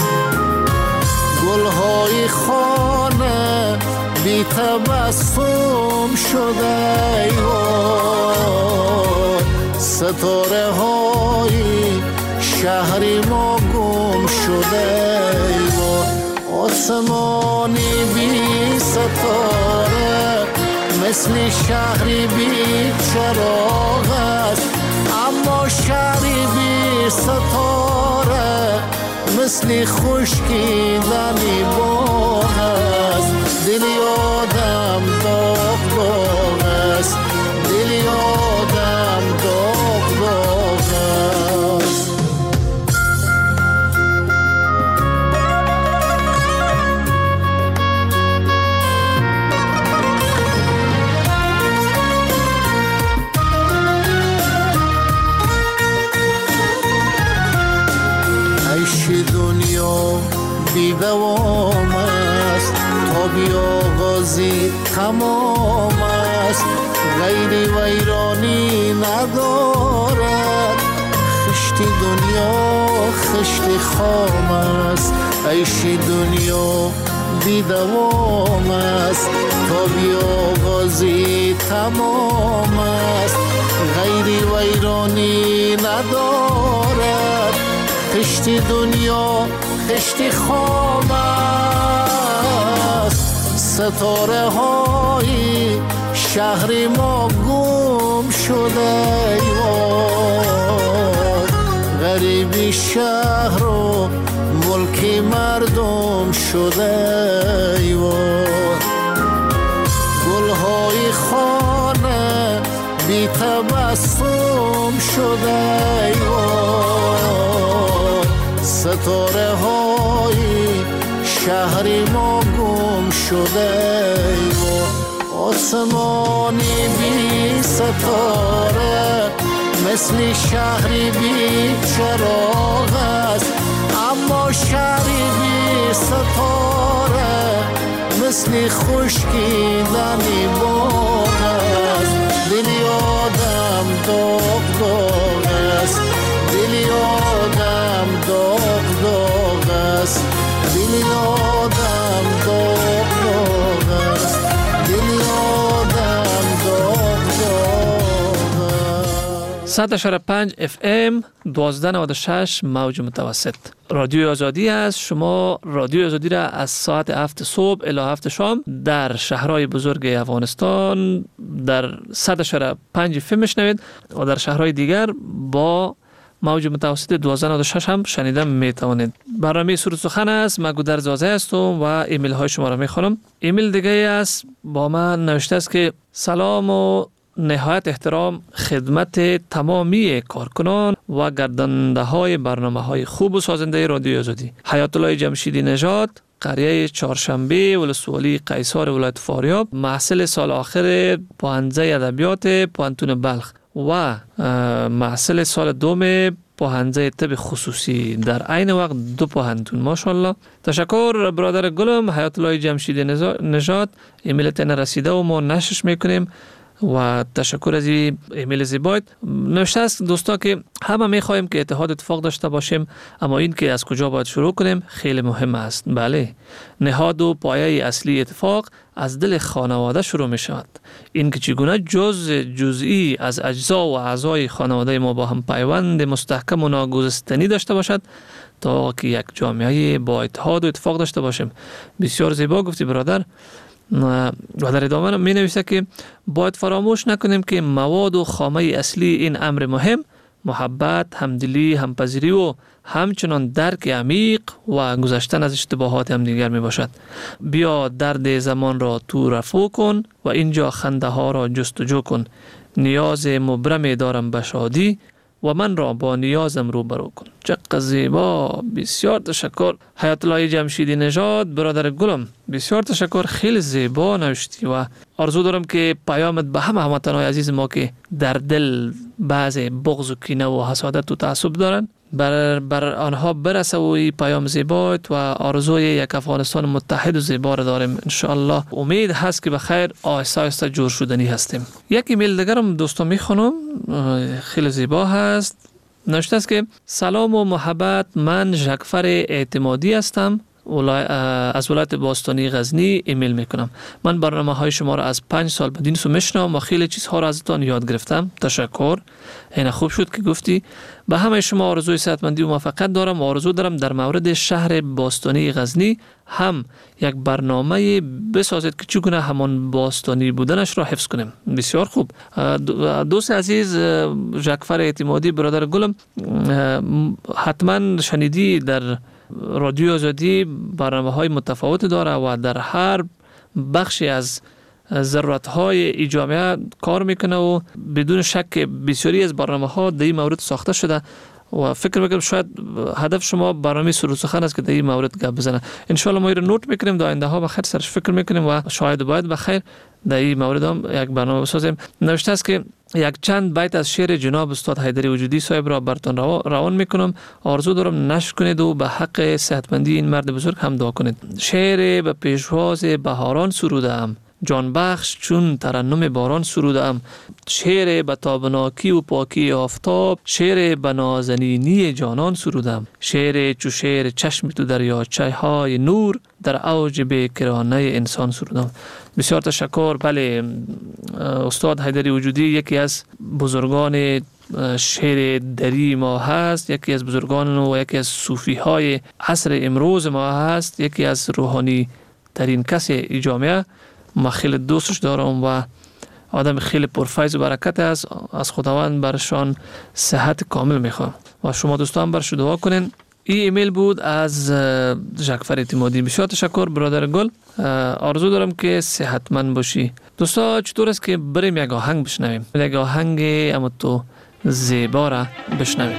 گلهای خانه بی تبسم شده ای وای، ستاره های شهری ما گم شده ای وای، آسمانی بی ستاره مثل شهری بی چراغ است، اما شهری بی ستاره مثل خشکیدنی باغ است، دلی آدم داغ داغ است، دلی آدم داغ داغ است. عیش دنیا بی دوام است، تا بی آغازی تمام است، غیری ویرانی ندارد، خشت دنیا خشت خام است، عیش دنیا بی دوام است، تا بی آغازی تمام است، غیری ویرانی ندارد، خشت دنیا خشت خام است، ستاره های شهر ما گم شده ای وای، غریبی شهر و ملکی مردم شده ای وای، گلهای خانه بی تبسم شده ای وای، ستاره های شهری ما گم شده ای وای، آسمانی بی ستاره مثل شهری بی چراغ است، اما شهری بی ستاره مثل خشکیدنی باغ است، دلی آدم داغ داغ است، دلی آدم داغ داغ است، دلی آدم داغ داغ است، دلی آدم داغ داغ است. صد و پنج اف ام دوازده نود و شش موج متوسط رادیو آزادی است. شما رادیو آزادی را از ساعت هفت صبح الی هفت شام در شهرهای بزرگ افغانستان در صد و پنج اف ام میشنوید و در شهرهای دیگر با موج متوسط دوازده نود و شش هم شنیده می توانید. برنامه سرود سخن است. من گودر زازه هستم و ایمیل های شما را می خوانم. ایمیل دیگه است با من نوشته است که سلام و نهایت احترام خدمت تمامی کارکنان و گردنده های برنامه های خوب و سازنده رادیو آزادی. حیات الله جمشیدی نژاد، قریه چهارشنبه، ولسوالی قیصر ولایت فاریاب، محصل سال آخر پوهنځی ادبیات پوهنتون بلخ و محصل سال دوم پوهنځی طب خصوصی در عین وقت دو پوهنتون. ماشاءالله. تشکر برادر گلم حیات الله جمشیدی نژاد. ایمیلت نرسیده و ما نشرش میکنیم و تشکر از این ایمیل زیبایت. نوشته است دوستا که همه میخواهیم که اتحاد اتفاق داشته باشیم، اما این که از کجا باید شروع کنیم خیلی مهم است. بله، نهاد و پایه اصلی اتفاق از دل خانواده شروع می شود. این که چگونه جز جزئی از اجزا و اعضای خانواده ما با هم پیوند مستحکم و ناگسستنی داشته باشد تا که یک جامعه با اتحاد و اتفاق داشته باشیم. بسیار زیبا گفتی برادر. و در ادامه می نویسه که باید فراموش نکنیم که مواد و خامه اصلی این امر مهم محبت، همدلی، همپذیری و همچنان درک عمیق و گذشتن از اشتباهات هم دیگر می باشد. بیا درد زمان را تو رفو کن و اینجا خنده ها را جستجو کن. نیاز مبرم دارم به شادی و من را با نیازم روبرو کن. چقدر زیبا. بسیار تشکر حیات الله جمشیدی نژاد برادر گلم. بسیار تشکر. خیلی زیبا نوشتی و آرزو دارم که پیامت به همه هموطنان عزیز ما که در دل بعض بغض و کینه و حسادت و تعصب دارن بر, بر آنها برسه و این پیام زیبایت و آرزوی یک افغانستان متحد و زیبا را داریم. انشاءالله امید هست که به خیر آهسته آهسته جور شدنی هستیم. یک ایمیل دیگرم دوستان میخونم، خیلی زیبا هست. نوشته است که سلام و محبت، من ژکفر اعتمادی هستم از ولایت باستانی غزنی ایمیل میکنم. من برنامه های شما را از پنج سال بدین سو میشنوم و خیلی چیزها را ازتان یاد گرفتم. تشکر. این خوب شد که گفتی. به همه شما آرزوی صحتمندی و موفقیت دارم و آرزو دارم در مورد شهر باستانی غزنی هم یک برنامه بسازید که چگونه همان باستانی بودنش را حفظ کنیم. بسیار خوب. دوست عزیز ژکفر اعتمادی برادر گلم، حتما شنیدی در رادیو آزادی برنامه های متفاوت داره و در هر بخشی از ضرورت های ای جامعه کار میکنه و بدون شک بسیاری از برنامه ها در این مورد ساخته شده و فکر میکنم شاید هدف شما برنامه سرود سخن است که در این مورد گپ بزنه. ان شاء الله ما رو نوت میکنیم، در آینده ها بخیر سرش فکر میکنیم و شاید باید بخیر در این مورد هم یک برنامه بسازیم. نوشته است که یک چند بیت از شعر جناب استاد حیدری وجودی صاحب را براتون روان میکنم. آرزو دارم نشر کنید و به حق صحتمندی این مرد بزرگ هم دعا کنید. شعر به پیشواز بهاران سرودم، جان بخش چون ترنم باران سرودم. شعر به تابناکی و پاکی آفتاب، شعر به نازنینی جانان سرودم. شعر چو شعر چشم تو دریاچه های نور، در اوج بیکرانه انسان سرودم. بسیار تشکر. بله، استاد حیدری وجودی یکی از بزرگان شعر دری ما هست، یکی از بزرگان و یکی از صوفی های عصر امروز ما هست، یکی از روحانی ترین کسی ای جامعه. ما خیلی دوستش دارم و آدم خیلی پرفیض و برکت است. از خداوند برشان صحت کامل میخوام و شما دوستان برش دعا کنین. این ایمیل بود از ژکفر اعتمادی. بسیار تشکر برادر گل. آرزو دارم که صحتمند باشی. دوستا چطور است که بریم یک آهنگ بشنویم، یک آهنگ اما تو زیبا را بشنویم.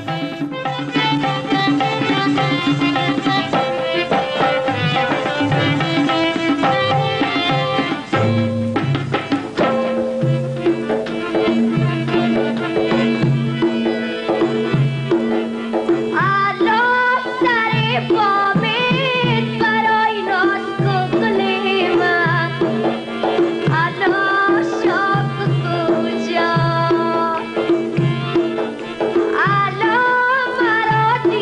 I love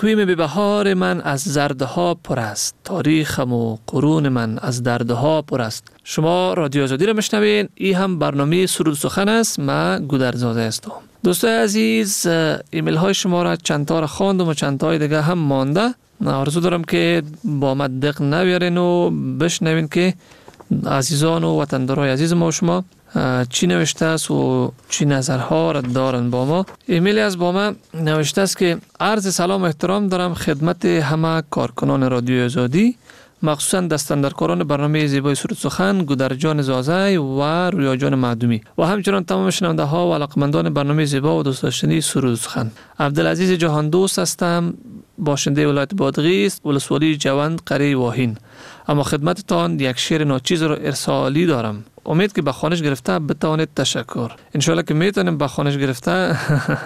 تقویم بهبهار من از زردها پر است، تاریخم و قرون من از دردها پر است. شما رادیو آزادی را میشنوین. این هم برنامه سرود سخن است. من گودرزاده هستم. دوستای عزیز، ایمیل های شما را چند تا را خواندم و چند تای دیگه هم مانده. آرزو دارم که با من دق نبیارین و بشنوین که عزیزان و وطندارای عزیز ما و شما چی نوشته است و چی نظرها را دارن با ما. ایمیلی از با ما نوشته است که عرض سلام و احترام دارم خدمت همه کارکنان رادیو آزادی، مخصوصا دستاندرکاران برنامه زیبای سرود سخن گودرجان زازای و رویا جان معدومی و همچنان تمام شنونده ها و علاقمندان برنامه زیبا و دوست داشتنی سرود سخن. عبدالعزیز جهان دوست هستم، باشنده ولایت بادغیس، ولسوالی جوند، قریه واهین. اما خدمتتان یک شعر ناچیز را ارسالی دارم. امید که به خوانش گرفته بتوانید. تشکر. انشالله که میتونیم به خوانش گرفته.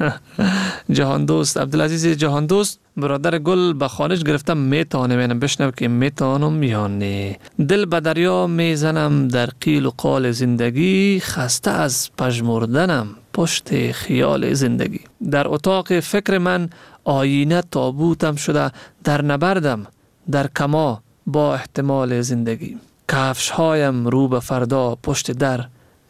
جهان دوست عبدالعزیز جهان دوست برادر گل به خوانش گرفته میتونم. یعنی بشنو که میتونم یا نه. دل به دریا میزنم در قیل و قال زندگی، خسته از پژمردنم پشت خیال زندگی. در اتاق فکر من آینه تابوتم شده، در نبردم در کما با احتمال زندگی. کفش هایم رو به فردا پشت در،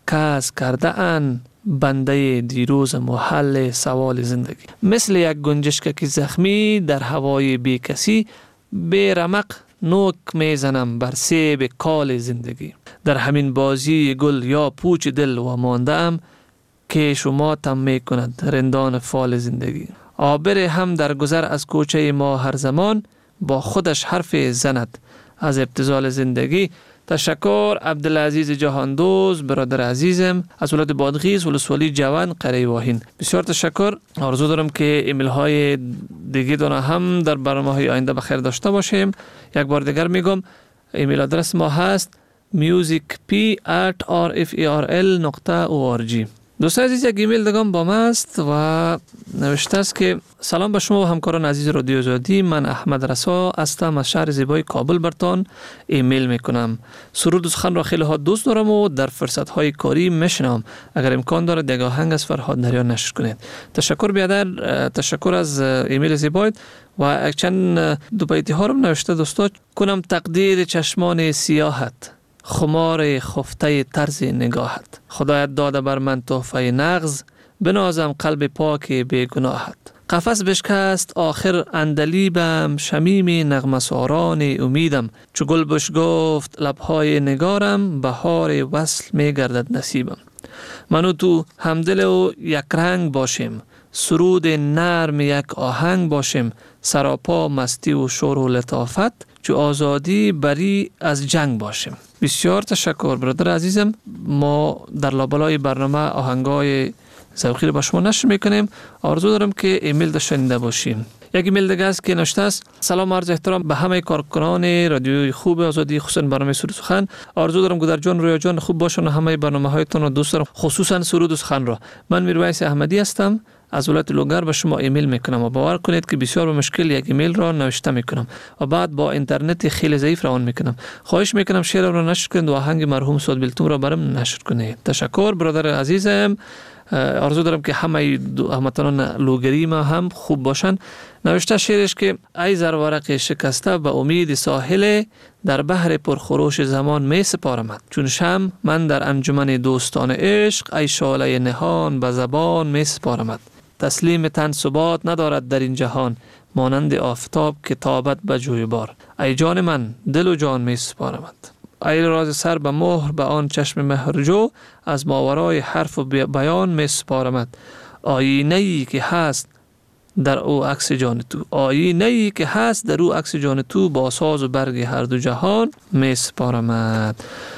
کس کرده ان بنده دیروز محل سوال زندگی. مثل یک گنجشک زخمی در هوای بی کسی، بی رمق نوک میزنم بر سیب کال زندگی. در همین بازی گل یا پوچ دل و ماندم، که شما تم می کند رندان فال زندگی. عابر هم در گذر از کوچه ما هر زمان، با خودش حرف زند از ابتذال زندگی. تشکر عبدالعزیز جهان دوست برادر عزیزم از ولایت بادغیس، ولسوالی جوند، قریه واهین. بسیار تشکر. آرزو دارم که ایمیل های دیگه دونه هم در برنامه های آینده بخیر داشته باشیم. یک بار دیگر میگم ایمیل آدرس ما هست musicp at r f e r l dot org. دوستان عزیز، یک ایمیل دگم با ما است و نوشته است که سلام به شما و همکاران عزیز رادیو آزادی. من احمد رسا هستم از شهر زیبای کابل برتان ایمیل میکنم. سرود و سخن را خیلی ها دوست دارم و در فرصت های کاری میشنم. اگر امکان دارد یک آهنگ از فرهاد نریان نشر کنید. تشکر بیادر. تشکر از ایمیل زیبایت و چند دو بیتی ها رو نوشته. دوستا کنم تقدیر چشمان سیاحت، خمار خفته طرز نگاهت. خدایت داده بر من تحفه نغز، بنازم قلب پاک بیگناهت. قفس بشکست آخر اندلیبم، شمیم نغمه ساران امیدم. چو گل بش گفت لبهای نگارم، بهار وصل می گردد نصیبم. منو تو همدل و یک رنگ باشیم، سرود نرم یک آهنگ باشیم. سراپا مستی و شور و لطافت، چو آزادی بری از جنگ باشیم. بسیار تشکر برادر عزیزم. ما در لابلای برنامه آهنگای ذوقی رو با شما نشر میکنیم. آرزو دارم که ایمیل داشته شنیده باشیم. یک ایمیل دیگه است که نوشته است سلام عرض احترام به همه کارکنان رادیوی خوب آزادی، خصوصا برنامه سرود سخن. آرزو دارم گودر جان، رویا جان خوب باشن و همه برنامه هایتون رو دوست دارم، خصوصا سرود سخن را. من میرویس احمدی هستم از ولایت لوگر به شما ایمیل میکنم و باور کنید که بسیار به مشکل یک ایمیل را نوشته میکنم و بعد با اینترنت خیلی ضعیف روان میکنم. خواهش میکنم شعر را نشر کنید و آهنگ مرحوم سعد بیلتون را برام نشر کنید. تشکر برادر عزیزم. آرزو دارم که همه هموطنان لوگری ما هم خوب باشن. نوشته شعرش که ای زرورق شکسته به امید ساحل، در بحر پرخروش زمان می سپارمت. چون شم من در انجمن دوستان عشق، ای شعله نهان به زبان می سپارمت. تسلیم تن ثبات ندارد در این جهان، مانند آفتاب که تابد به جویبار. ای جان من دل و جان می سپارمت. ای راز سر به مهر به آن چشم مهرجو، از ماورای حرف و بیان می سپارمت. آینه‌ای که هست در او عکس جان تو، آینه‌ای که هست در او عکس جان تو، با ساز و برگ هر دو جهان می سپارمت.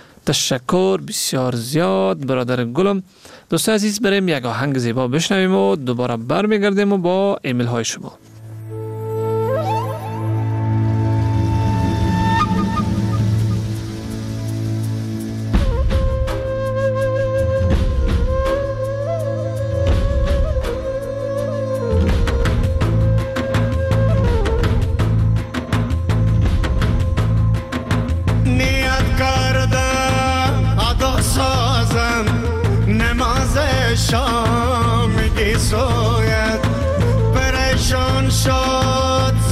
تشکر بسیار زیاد برادر گلم. دوست عزیز، بریم یک آهنگ زیبا بشنویم و دوباره برمیگردیم و با ایمیل های شما. شام گی سوید پریشان شد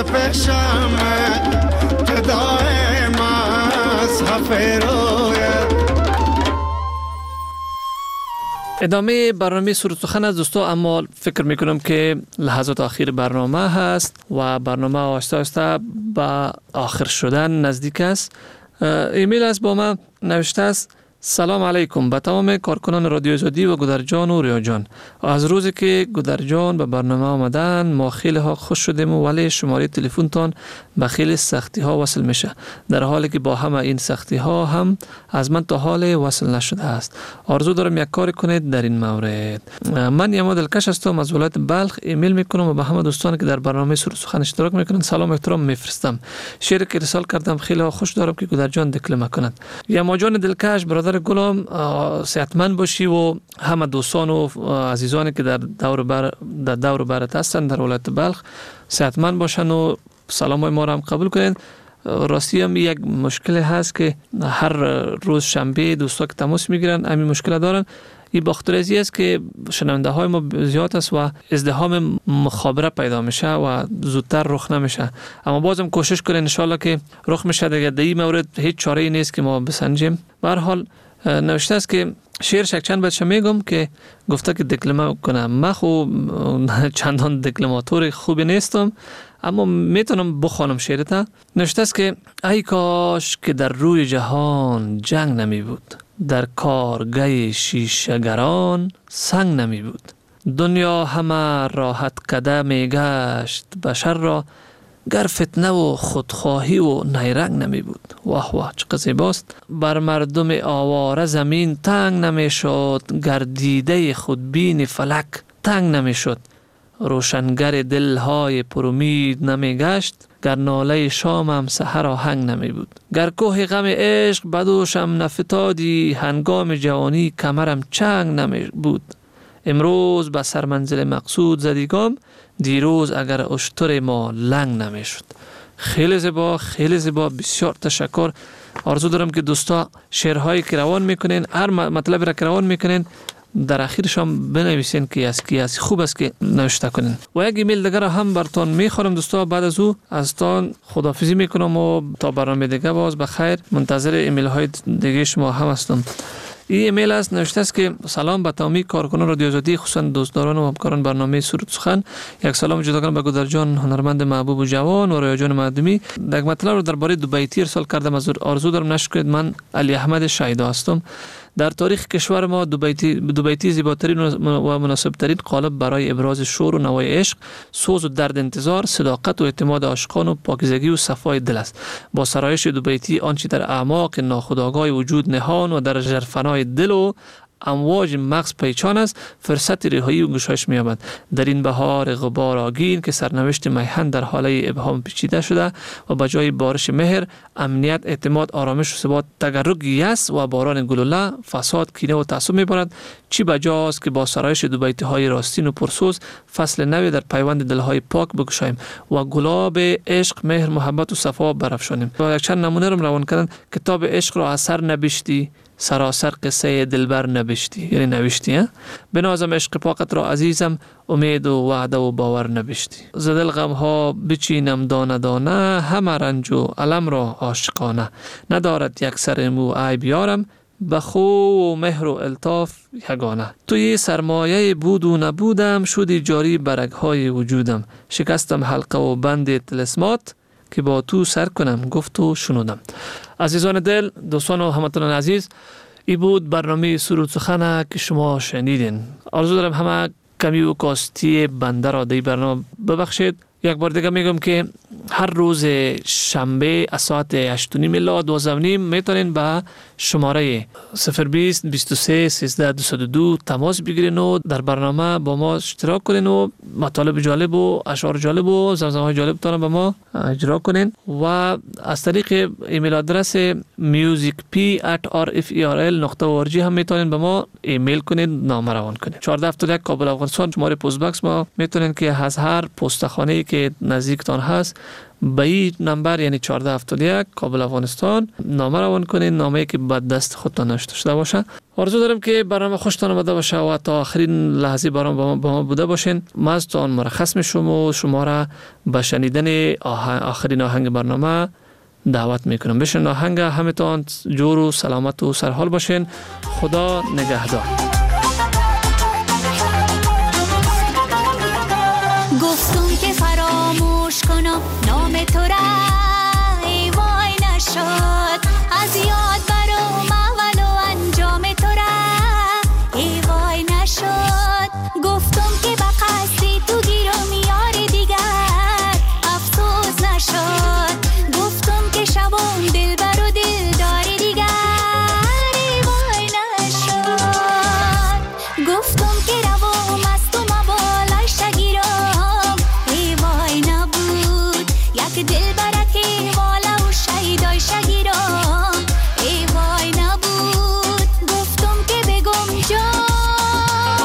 بخشم که دائم از حفه رویت. ادامه برنامه سرود سخن از دوستا، اما فکر میکنم که لحظات آخر برنامه هست و برنامه آهسته آهسته به آخر شدن نزدیک است. ایمیل از با ما نوشته است: سلام علیکم به تمام کارکنان رادیو آزادی و گودرجان و ریاجان. از روزی که گودرجان به برنامه آمدن ما خیلی ها خوش شدیم، ولی شماره تلفنتان به خیلی سختی ها وصل میشه، در حالی که با همه این سختی ها هم از من تا حال وصل نشده است. آرزو دارم یک کار کنید در این مورد. من یما دلکش هستم از ولایت بلخ. ایمیل میکنم و به همه دوستانی که در برنامه سرود سخن اشتراک میکنن سلام و احترام میفرستم. شعری که ارسال کردم خیلی ها خوش دارم که گودرجان دکلمه کند. یما جان دلکش، برادر گلم، صحتمند باشی و همه دوستان و عزیزانی که در دور بر در دور برت هستن در ولایت بلخ صحتمند باشن و سلامای ما را هم قبول کنید. راستی هم یک مشکل هست که هر روز شنبه دوستا که تماس میگیرن همین مشکل دارن. این باخترازی است که شنونده های ما زیاد است و ازدحام مخابره پیدا میشه و زودتر رخ نمیشه، اما بازم کوشش کنین ان شاء الله که رخ میشه. دیگه در این مورد هیچ چاره‌ای نیست که ما بسنجیم. به هر حال نوشته است که شعر شک چند بچه میگم که گفته که دکلمه کنم. من خو چندان دکلماتور خوبی نیستم، اما میتونم بخوانم شعرتا. نوشته است که ای کاش که در روی جهان جنگ نمی بود، در کارگاه شیشه‌گران سنگ نمی بود. دنیا همه راحت کده می گشت، بشر را گر فتنه و خودخواهی و نیرنگ نمی بود. واه واه چه زیباست. بر مردم آواره زمین تنگ نمی شد، گر دیده خودبین فلک تنگ نمی شد. روشنگر دلهای پرامید نمی گشت، گر ناله شامم سحر آهنگ نمی بود. گر کوه غم عشق بدوشم نفتادی، هنگام جوانی کمرم چنگ نمی بود. امروز به سر منزل مقصود زدیگام، دیروز اگر اشتر ما لنگ نمی شد. خیلی زیبا، خیلی زیبا، بسیار تشکر. آرزو دارم که دوستا شعرهایی که روان میکنین، هر مطلب را که روان میکنین در اخیرش هم بنویسین که از کی است، خوب است که نوشته کنین. و یک ایمیل دیگر هم براتون میخورم دوستا. بعد از او از تان خداحافظی میکنم و تا برنامه دیگه باز بخیر منتظر ایمیل های دیگه شما هم هستم. این ایمیل است، نوشته است که سلام به تمامی کارکنان رادیو آزادی، خصوصا دوستداران و همکاران برنامه سرود سخن. یک سلام جداگانه به گودرجان هنرمند محبوب و جوان و ریاجان معدومی. یک مطلب رو درباره دوبیتی ارسال کردم. از آرزو دارم نشر کنید. من علی احمد شایدا هستم. در تاریخ کشور ما دوبیتی دوبیتی زیباترین و مناسبترین قالب برای ابراز شور و نوای عشق، سوز و درد انتظار، صداقت و اعتماد عاشقان و پاکیزگی و صفای دل است. با سرایش دوبیتی آنچه در اعماق ناخودآگاه وجود نهان و در ژرفنای دل و امواج مغز پیچان است، فرصت رهایی و گشایش می‌یابد. در این بهار غبار آگین که سرنوشت میهن در حاله ابهام پیچیده شده و به جای بارش مهر، امنیت، اعتماد، آرامش و ثبات تگرگ یأس و باران گلوله، فساد، کینه و تعصب می‌بارد. چی بجاست که با سرایش دوبیتی‌های راستین و پرسوز فصل نوی در پیوند دل‌های پاک بگشاییم و گلاب عشق، مهر، محبت و صفا برافشانیم. و یک چند نمونه رو روان کردن. کتاب عشق را اثر نبشتی، سراسر قصه دلبر نبشتی، یعنی نوشتی. بنازم عشق پاکت را عزیزم، امید و وعده و باور نبشتی. زدل غم ها بچینم دانه دانه، همه رنج و علم را عاشقانه. ندارد یک سر مو عیب یارم، بخو و مهر و الطاف یگانه. توی سرمایه بود و نبودم، شدی جاری برگهای وجودم. شکستم حلقه و بند طلسمات، که با تو سر کنم گفت و شنودم. عزیزان دل، دوستان و هموطنان عزیز، ای بود برنامه سرود سخن که شما شنیدین. آرزو دارم همه کمی و کاستی بنده را در برنامه ببخشید. یک بار دیگه میگم که هر روز شنبه از ساعت هشت و نیم الی دوازده و نیم میتونین به شماره صفر بیست بیست و سه سیزده دویست و دو تماس بگیرین و در برنامه با ما اشتراک کنین و مطالب جالب و اشعار جالب و زمزمه‌های جالب تان با ما اجرا کنین. و از طریق ایمیل آدرس musicp at r f e r l dot org هم میتونین به ما ایمیل کنین، نامه روان کنین. چهارده هفتاد و یک کابل افغانستان، شماره پست باکس ما میتونین که از هر پستخانه‌ای که نزدیکتان هست به این نمبر یعنی چهارده هفتاد و یک کابل افغانستان نامه روان کنین، نامه‌ای که به دست خودتان نوشته شده باشه. آرزو دارم که برنامه خوشتان آمده باشه و تا آخرین لحظه برام با ما بوده باشین. ما از تان مرخص میشم و شما را به شنیدن آخرین آهنگ برنامه دعوت میکنم. بشین آهنگ، همتان جور و سلامت و سرحال باشین. خدا نگهدار. گفتم که فراموش کنم نام تو را، ای وای نشد از یاد برام اول و انجام تو را، ای وای نشد. گفتم که به قصدی تو گیرم یار دیگر، افسوس نشد. گفتم که شبم دل بر و دل داری دیگر، ای وای نشد. گفتم که روام از تو مبالای شگیرم، ای وای نبود. یک دل برکی والا و شیدای شگیرم، ای وای نبود. گفتم که بگم جان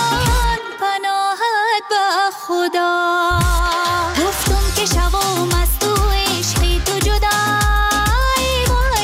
پناهت به خدا. گفتم که شوام از تو عشقی تو جدا، ای وای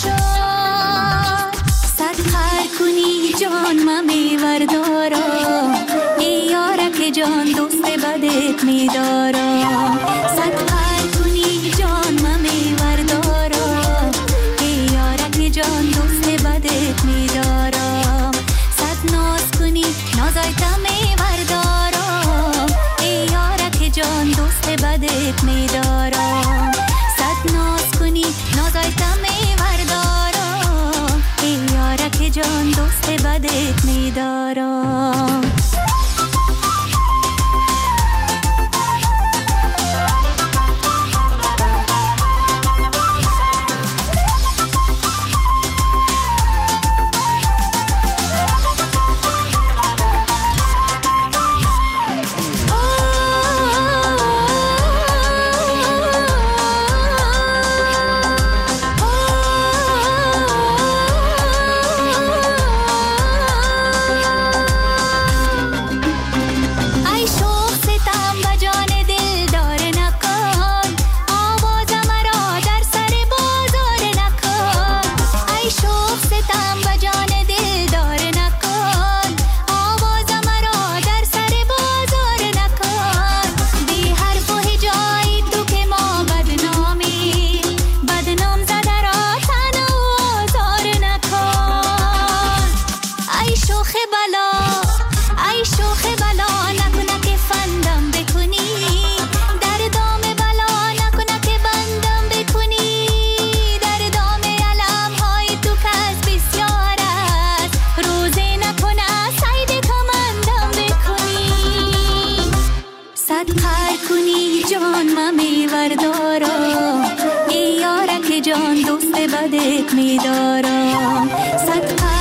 نشد. صد خر کنی جان ما میوردارم، ای یارک جان دوست بدت میدارم. صد خر کنی جان ما میوردارم، ای یارک جان دوست بدت میدارم. صد ناز کنی نازایتا میوردارم، ای یارک جان دوست بدت میدارم. صد ناز کنی نازایتا میوردارم، ای یارک جان دوست بدت میدارم. جان دوست بدت می‌دارم. صد